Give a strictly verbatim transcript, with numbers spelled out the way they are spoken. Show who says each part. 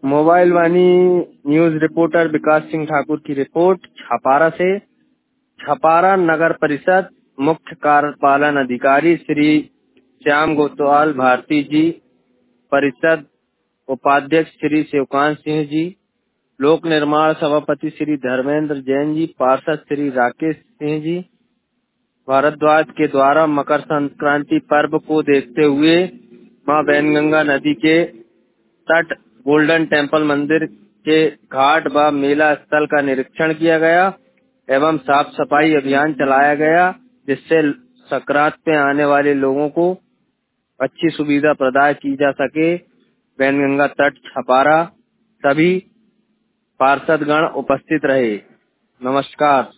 Speaker 1: Mobile Vani news reporter Vikas Singh Thakur की report Chhapara से। छपारा नगर परिषद मुख्य कार्यपालन अधिकारी श्री श्याम गोतवाल भारती जी, परिषद उपाध्यक्ष श्री शिवकांत सिंह जी, लोक निर्माण सभापति श्री धर्मेंद्र जैन जी, पार्षद श्री राकेश सिंह जी भारद्वाज के द्वारा मकर संक्रांति पर्व को देखते हुए मां वैनगंगा नदी के तट गोल्डन टेम्पल मंदिर के घाट व मेला स्थल का निरीक्षण किया गया एवं साफ सफाई अभियान चलाया गया, जिससे संक्रांत में आने वाले लोगों को अच्छी सुविधा प्रदान की जा सके। वैनगंगा तट छपारा सभी पार्षदगण उपस्थित रहे। नमस्कार।